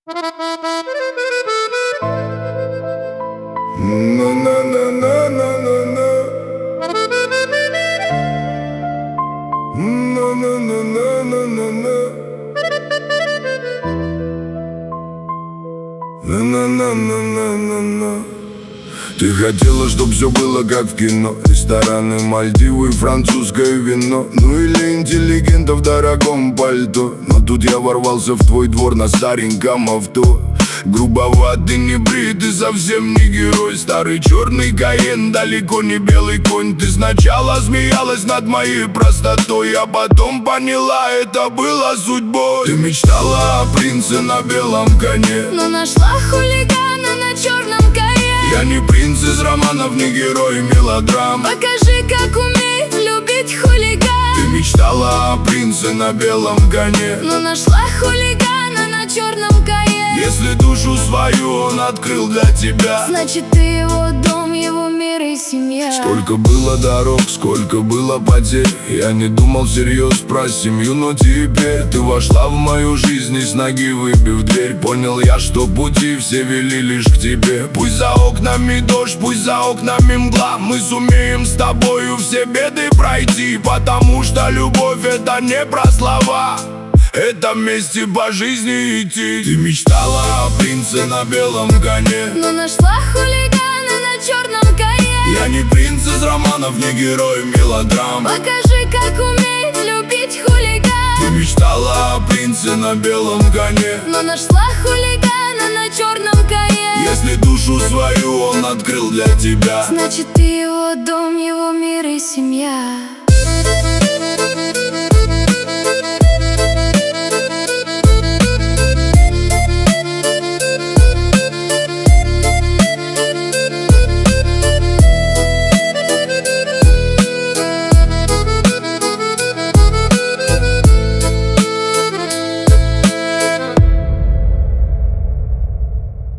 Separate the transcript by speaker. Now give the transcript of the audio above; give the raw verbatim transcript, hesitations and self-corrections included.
Speaker 1: На-на-на-на-на-на-на. На-на-на-на-на-на-на. На-на-на-на-на-на-на. Ты хотела, чтоб все было как в кино. Рестораны, Мальдивы, французское вино. Ну или интеллигента в дорогом пальто. Но тут я ворвался в твой двор на стареньком авто. Грубоватый, не бритый, совсем не герой. Старый черный Каен, далеко не белый конь. Ты сначала смеялась над моей простотой, а потом поняла, это было судьбой. Ты мечтала о принце на белом коне,
Speaker 2: но нашла хулигана на черном коне.
Speaker 1: Я не принц из романов, не герой мелодрам.
Speaker 2: Покажи, как умеет любить хулиган.
Speaker 1: Ты мечтала о принце на белом коне,
Speaker 2: но нашла хулигана на черном коне.
Speaker 1: Если душу свою он открыл для тебя,
Speaker 2: значит ты его дом, его мир и семья.
Speaker 1: Сколько было дорог, сколько было потерь. Я не думал всерьез про семью, но теперь ты вошла в мою жизнь и с ноги выбив дверь. Понял я, что пути все вели лишь к тебе. Пусть за окнами дождь, пусть за окнами мгла, мы сумеем с тобою все беды пройти. Потому что любовь — это не про слова, это вместе по жизни идти. Ты мечтала о принце на белом коне,
Speaker 2: но нашла хулигана на черном коне.
Speaker 1: Я не принц из романов, не герой мелодрам.
Speaker 2: Покажи, как умеет любить хулиган.
Speaker 1: Ты мечтала о принце на белом коне,
Speaker 2: но нашла хулигана на черном коне.
Speaker 1: Если душу свою он открыл для тебя,
Speaker 2: значит ты его дом, его мир и семья.